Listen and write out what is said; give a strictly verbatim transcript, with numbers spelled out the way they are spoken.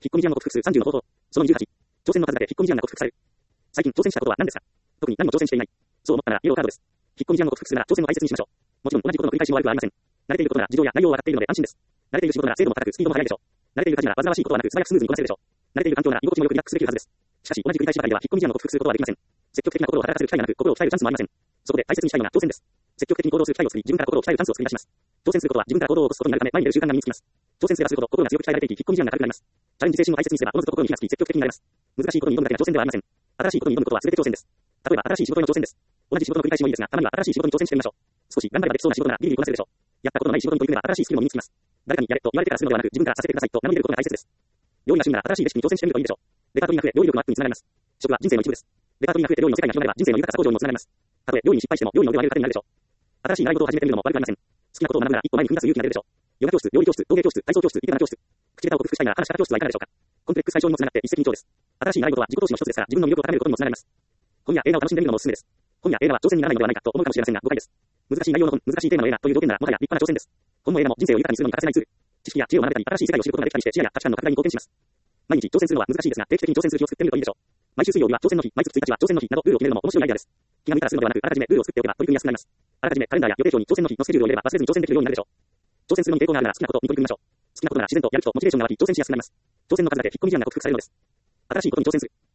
引っ込み思案の克服数さんじゅうの方法。そのにじゅうはち。挑戦の数だけ引っ込み思案が克服される。最近挑戦したことは何ですか？特に何も挑戦していない。そう思ったらイエローカードです。引っ込み思案の克服するなら挑戦を大切にしましょう。もちろん同じことの繰り返しも悪くはありません。慣れていることなら自動や内容を分かっているので安心です。慣れている仕事なら精度も高くスピードも速いでしょう。慣れている家事なら煩わしいことはなく素早くスムーズにこなせるでしょう。慣れている環境なら居心地もよくリラックスできるはずです。しかし同じ繰り返しばかりでは引っ込み思案を克服することはできません。積極的な心を働かせる機会がなく心を鍛えるチャンスもありません。そこで大切にしたいのが挑戦です。積極的に行動する機会を作り、自分から心を鍛えるチャンスを作り出します。挑戦することは自分から行動を起こすことになるため、前に出る習慣が身につきます。挑戦すればするほど心が強く鍛えられていき、引っ込み思案が軽くなります。チャレンジ精神を大切にすれば、おのずと心に火がつき、積極的になれます。難しいことに挑むだけが挑戦ではありません。新しいことに挑むことは全て挑戦です。例えば新しい仕事への挑戦です。同じ仕事の繰り返しもいいですが、たまには新しい仕事に挑戦してみましょう。少し頑張ればできそうな仕事ならビリビリこなせるでしょう。やったことのない仕事に取り組めば新しいスキルも身につきます。誰かにやれと言われてからするのではなく、自分からさせてくださいと名乗り出ることが大切です。料理が趣味なら新しいレシピに挑戦してみるといいでしょう。レパートリーが増え、料理力のアップにつながります。食は人生の一部です。レパートリーが増えて料理の世界が広がれば人生の豊かさ向上にもつながります。たとえ料理に失敗しても料理の腕を上げる糧になるでしょう。新しい習い事を始めてみるのも悪くありません。好きなことを学ぶなら一歩前に踏み出す勇気が出るでしょう。ヨガ教室、料理教室、陶芸教室、体操教室、イケメン教室。口下手を克服したいなら話し方教室はいかがでしょうか。コンプレックス解消にもつながって一石二鳥です。新しい習い事は自己投資の一つですから、自分の魅力を高めることにもつながります。本や映画を楽しんでみるのもおすすめです。本や映画は挑戦にならないのではないかと思うかもしれませんが誤解です。難しい内容の本、難しいテーマの映画という条件ならもはや立派な挑戦です。本も映画も人生を豊かにするのに欠かせないツール。知識や知恵を学べたり、新しい世界を知ることができたりして視野や価値観の拡大に貢献します。毎日挑戦するのは難しいですが、定期的に挑戦する気を作ってみるといいでしょう。毎週水曜日は挑戦の日、毎月ついたちは挑戦の日などルールを決めるのも面白いアイデアです。気が向いたらするのではなく、あらかじめルールを作っておけば取り組みやすくなります。あらかじめカレンダーや予定表に挑戦の日のスケジュールを入れれば忘れずに挑戦できるようになるでしょう。挑戦するのに抵抗があるなら好きなことに取り組みましょう。好きなことなら自然とやる気とモチベーションが湧き挑戦しやすくなります。挑戦の数だけ引っ込み思案が克服されるのです。新しいことに挑戦する。